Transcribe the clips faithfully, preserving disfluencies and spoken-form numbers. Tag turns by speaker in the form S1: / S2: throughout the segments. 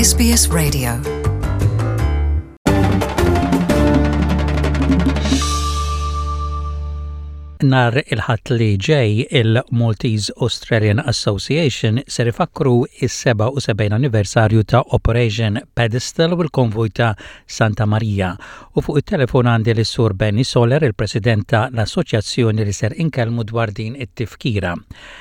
S1: S B S Radio.
S2: Nar il-ħadd li ġej il-Maltese Australian Association ser ifakru is-seba' u sebgħin anniversarju ta' Operation Pedestal u l-konvoj ta' Santa Maria. U fuq it-telefon għandi l-Sur Benny Soler, il-President ta' l-Assoċjazzjoni li ser inkellmu dwar din it-tifkira.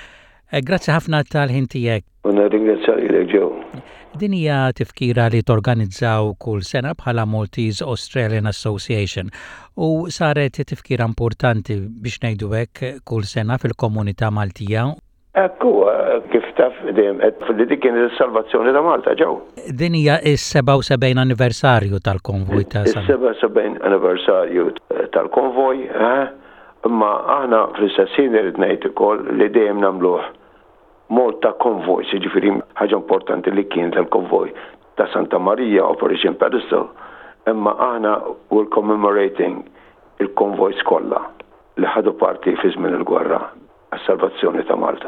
S2: Grazzi ħafna tal-ħin tiegħek.
S3: Una ringrazzjali ġew.
S2: Din hija tifkira li torganizzaw kull sena bħala Maltese Australian Association u saret tifkira importanti biex ngħidu hekk kull sena fil-komunità Maltija.
S3: Ekku, kif taf dejjem qed dik kien is-salvazzjoni ta' Malta ġew.
S2: Din hija s-seba' u sebgħin anniversarju tal-konvoj ta'
S3: Is-seba' u sebgħin anniversarju tal-konvoj, imma aħna fl-istessin irid ngħid ukoll li dejjem nagħmluh Malta konvoj, ġifieri ħaġa importanti li kien tal-konvoj ta' Santa Maria Operation Pedestal, imma aħna we're commemorating il-konvojs kollha li ħadu parti fi żmien il-gwerra għas-salvazzjoni ta' Malta.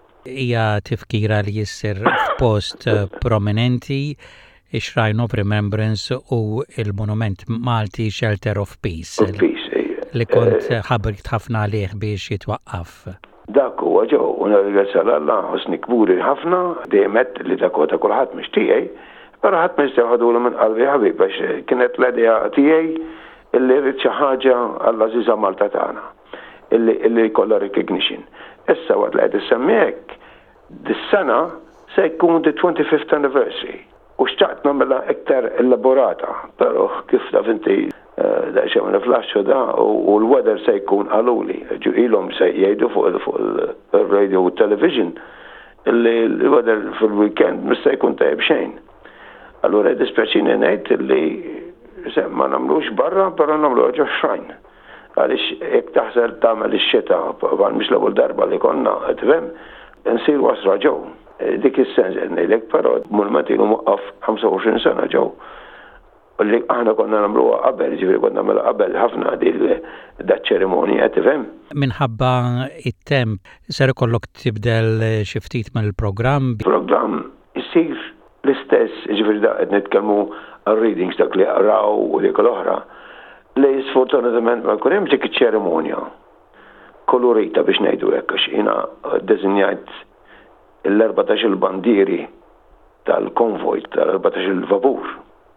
S2: Hija tifkira li jissir f'post prominenti, Shrine of Remembrance u il-Monument Malti Shelter of Peace.
S3: Of Peace,
S2: li kont ħabbrit ħafna għalih biex jitwaqqaf.
S3: Dak huwa ġew, u nirringrazzja Alla ħosni kburi ħafna, dejjem li dak huwa ta' kulħadd mhix tiegħi, però ħadd ma jistgħu ħadulu minn qalbi ħabib għax kienet l-idea tiegħi illi rrid xi ħaġa għall-Għażiża Malta tagħna, illi illi jkollha recognition. Issa waqt li qed issemmi hekk, dis-sena se jkun the twenty-fifth anniversary. U xtaqt nagħmilha iktar elaborata, però kif taf inti da xew niflaxxu da u l-weather se jkun għaluli. Ilhom se jgħidu fuq il-radio u television illi l-weather fil-weekend mhux se jkun tajjeb xejn. Allura dispjaċini ngħid illi ma nagħmlux barra, però nagħmluha ġo xrajn. Għaliex jekk taħsel tagħmel ix-xita bħal mhix l-ewwel darba li konna tifhem, insir wasra ġew. Dik is-sens ngħidlek, però mulment ilu waqaf ħamsa u għoxrin sena ġew. Li aħna konna nagħmluha qabel, ġifieri konna nagħmluha qabel ħafna din ċerimonja qed tifhem.
S2: Minħabba it-temp ser ikollok tibdel xi ftit mill-programm.
S3: Il-programm isir l-istess, ġifieri da qed nitkellmu għal-readings dak li qraw u dik l-oħra. Li sfortunatament ma jkun hemm dik iċ-ċerimonja kolorita biex ngħidu hekk għax jiena ddeżinjajt l-erbatax il-bandieri tal-konvoj tal-erbatax il-vapur.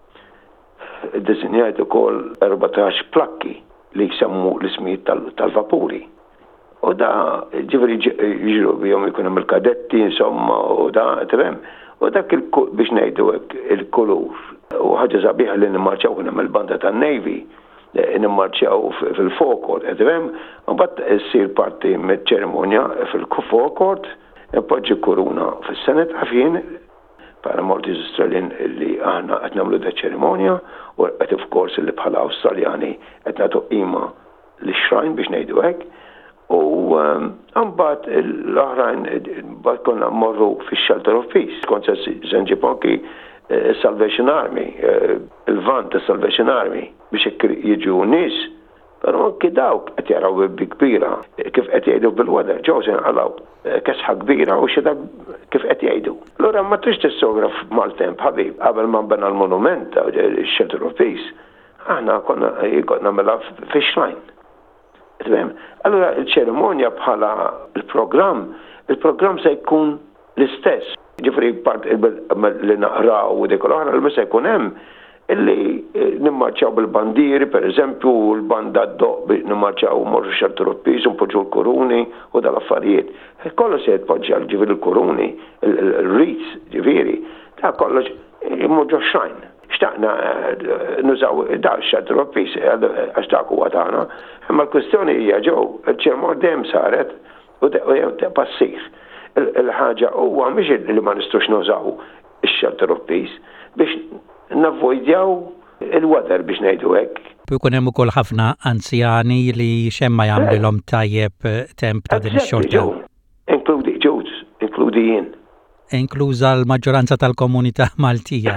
S3: Ddisinjajt ukoll erbatax plakki li jsemmu l-ismijiet tal-vapuri. U da ġifieri jiġru bihom ikun hemm il-kadetti insomma u da tifhem. U dak biex ngħidu hekk il-kulur. U ħaġa sabiħa li nimmarċjaw kien hemm il-banda tan-Navy nimmarċjaw fil-forecourt, tifhem. U mbagħad issir parti miċ-ċerimonja fil-forecourt, impoġġi kuruna fis-Senate ħafin para Maltese Australian li aħna qed nagħmlu da ċerimonja u qed of course li bħala Awstraljani qed nagħtu qima lix-xrajn biex ngħidu hekk. U mbagħad l-oħrajn mbagħad konna mmorru fix-Shelter of Peace. Kont se ġenġib anki Salvation Army, il-van ta' Salvation Army biex hekk jiġu nies. Però anke dawk qed jaraw bibbi kbira kif qed jgħidu bil-weather ġew se nqalgħu kesħa kbira u xi kif qed jgħidu. Allura ma trix tissograf mal-temp ħabib qabel ma nbena l-monument Shelter of Peace. Aħna konna nagħmilha fix-xrajn. Tifhem? Allura l-ċerimonja bħala l-programm, il-programm se jkun l-istess. Ġifieri part li naqraw u dik l-oħra li se jkun hemm illi nimmarċaw bil-bandieri, per eżempju, l-banda d-doq nimmarċaw morru Shelter of Peace, unpoġġu l-kuruni u dal-affarijiet. Kollu se jitpoġġa ġifieri l-kuruni, l-reeds, ġifieri, ta' kollox immoġġu xrajn. Xtaqna nużaw da' Shelter of Peace, għax dak huwa tagħna, imma l-kwestjoni hija ġew, il-ċermon dejjem saret u dejjem passir. Il-ħaġa huwa mhix li ma nistgħux nużaw ix-Shelter of Peace biex navvojdjaw il-weather biex ngħidu hekk.
S2: Ikun hemm ukoll ħafna anzjani li xemma jagħmlilhom tajjeb temp ta' din ix-xorta.
S3: Inkludi ġewż, inkludi jien.
S2: Inkluża l-maġġoranza tal-komunità Maltija.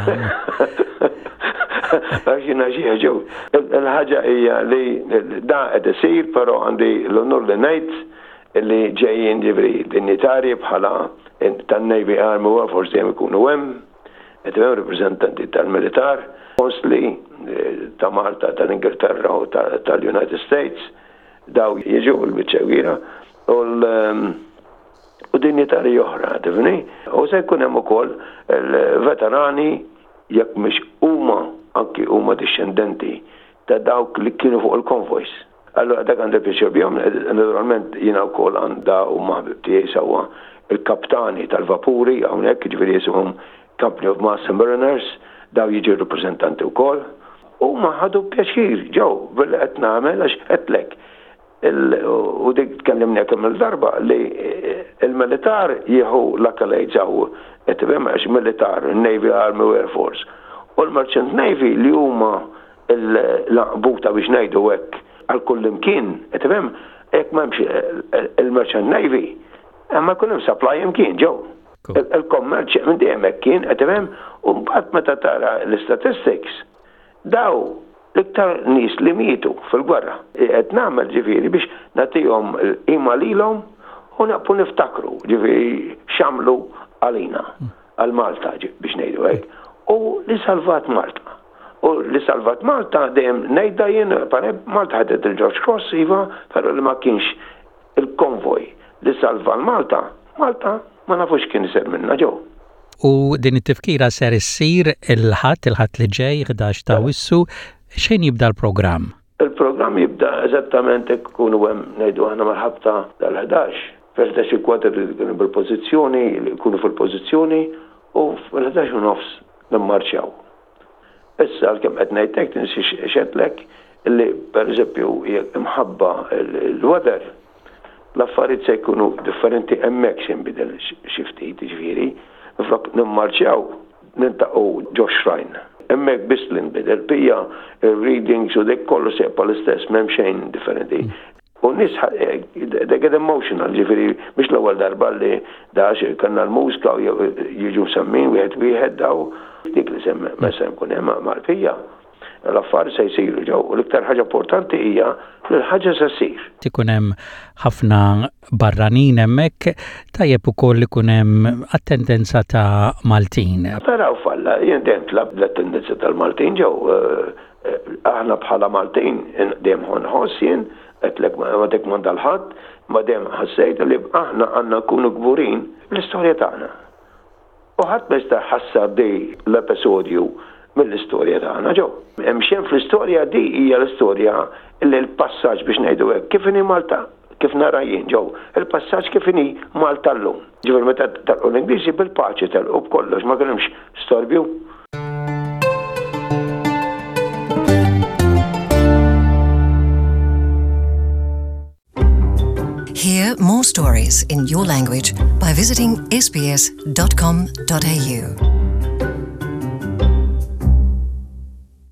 S3: Għax jiena ġieħ ġew. Il-ħaġa hija li da qed isir, però għandi l-onur li ngħid li ġejjin ġifieri dinjitarji bħala tan-Navy Army u forsi hemm ikunu hemm. Etimem reprezentanti tal-militar, konsli ta' Malta, tal-Ingilterra u tal-United States, daw jiġu l-biċċewira u dinjitari oħra, tifni? U se jkun hemm ukoll il-veterani jekk mhux huma anki huma discendenti ta' dawk li kienu fuq il-konvojs. Allora dak għandha pjaċir bihom, naturalment jiena wkoll għandha huma tiegħi sewwa il-kaptani tal-vapuri hawnhekk jiġifieri jisuhom Company of Master Mariners, daw jiġu rappreżentanti wkoll. Huma ħadu pjaċir ġew billi qed nagħmel għax qedlek. U dik tkellimni kemm il-darba li il-militar jieħu l-accolades hawn qed tifhem għax militar, Navy, Army u Air Force. U l-Merchant Navy li huma l-laqbuta biex ngħidu hekk għal kull imkien, qed tifhem hekk m'hemmx il-Merchant Navy, imma jkun hemm supply imkien ġew. Il-kommerċ minn dejjem hekk kien qed tifhem u mbagħad meta tara l-statistics daw l-iktar nies li mietu fil-gwerra. Qed nagħmel ġifieri biex nagħtihom ima lilhom u naqpu niftakru ġifieri x'għamlu għalina għal Malta biex ngħidu hekk. U li salvat Malta. U li salvat Malta dejjem ngħidha jien Malta ħadet il-George Cross iva, però li ma kienx il-konvoj li salva l-Malta, Malta ma nafux kien isir minna ġew.
S2: U din it-tifkira ser issir il-ħadd il-ħadd li ġej ħdax ta' Wissu, xejn jibda l-programm?
S3: Il-programm jibda eżattament hekk ikunu hemm ngħidu aħna mal-ħabta tal-ħdax. Fil-ħdax il-kwadr li jkunu bil-pożizzjoni, li jkunu fil-pożizzjoni u fil-ħdax u nofs nimmarċjaw. Issa għalkemm qed ngħidlek tinsi xedlek illi pereżempju imħabba l-weather l-affarijiet se jkunu differenti hemmhekk x'inbidel xi ftit jiġifieri. Flok nimmarċjaw nintaqgħu ġo xrajn. Hemmhekk biss li nbidel bija readings u dik kollu sepa l-istess m'hemm xejn differenti. U nies they get emotional ġifieri biex l-ewwel darba li dax kanna l-mużika u jiġu semmin wieħed wieħed daw dik li sem ma se nkun hemm mal-pija. L-affarijiet se jsiru ġew u l-iktar ħaġa importanti hija li l-ħaġa se ssir.
S2: Ikun hemm ħafna barranin hemmhekk tajjeb ukoll ikun hemm attendenza ta' Maltin.
S3: Taraw falla, jien dejjem tlab l-attendenza tal-Maltin ġew aħna bħala Maltin dejjem ħonħoss jien qedlek ma dik ma dal-ħadd ma dejjem ħassejt li aħna għandna nkunu kburin l-istorja tagħna. U ħadd ma jista' ħassar di l-episodju mill-istorja tagħna ġew. Hemm xejn fl-istorja di hija l-istorja li l-passaġġ biex ngħidu hekk kif inhi Malta, kif nara jien ġew. Il-passaġġ kif inhi Malta llum. Ġifier meta talqu l-Ingliżi bil-paċi talqu b'kollox ma kien hemmx storbju.
S1: Hear more stories in your language by visiting s b s dot com dot a u.